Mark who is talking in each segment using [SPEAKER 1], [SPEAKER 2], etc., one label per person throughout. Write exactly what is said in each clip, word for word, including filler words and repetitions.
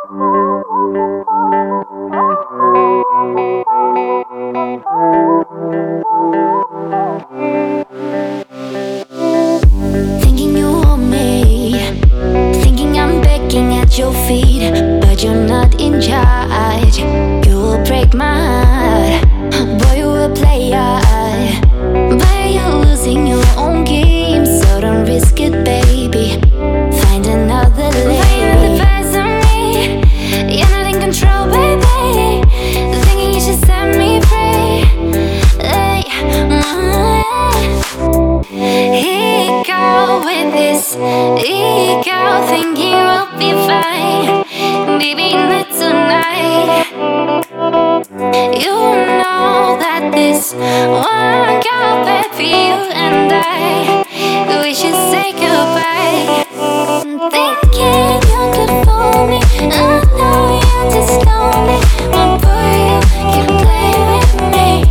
[SPEAKER 1] Thinking you want me, thinking I'm begging at your feet, but you're not in charge. You will break my heart, boy, you a player, but you're losing your own game, so don't risk it, baby. Find another lady. Advice on me, you're not in control, baby. Thinking you should set me free. Hey, ego with this ego, thinking we'll be fine, baby, not tonight. You know that this won't go bad for you and I. We should say goodbye. Thinking you could fool me, I know you're just lonely, but boy, you can play with me.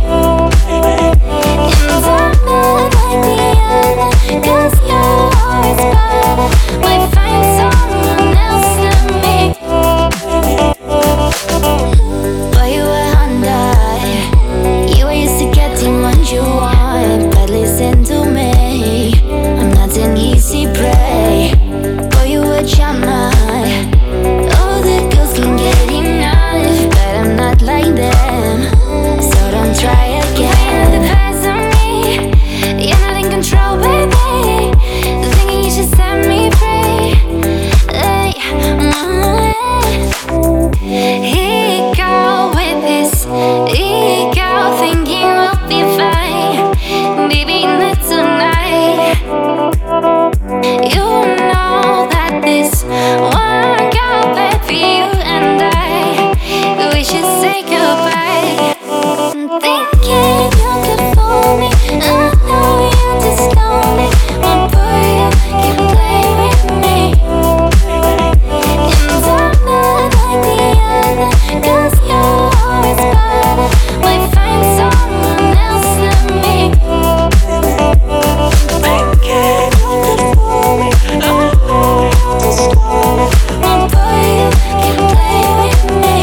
[SPEAKER 1] And I'm not like the other, 'cause you're always better. Might find someone else than me. Boy, you were Honda, you were used to getting what you want, but listen to me, I'm not an easy prey. Boy, you were Chama, all the girls can get enough, but I'm not like them, so don't try again. Advice on me, you're not in control, baby. Thinking you should set me free. Hey, ego with this ego, thinking we'll be fine, baby, not tonight. You know that this won't go bad for you and I. We should say goodbye. Thinking you could fool me, I know you're just lonely, but boy, you can play with me. And I'm not like the other, 'cause you're always better. Might find someone else than me. Thinking you could fool me, I know you're just lonely, but boy, you can play with me.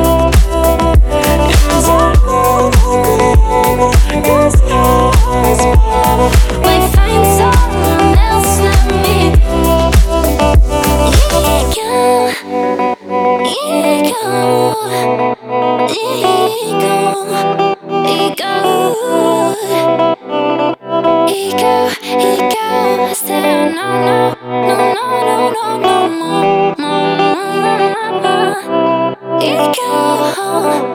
[SPEAKER 1] And I'm not like the other, 'cause you're always better. Might find someone else than me. Ego, ego, ego, ego, ego, ego. Say no, no, no, no, no, no, no more, more, more, more. Ego.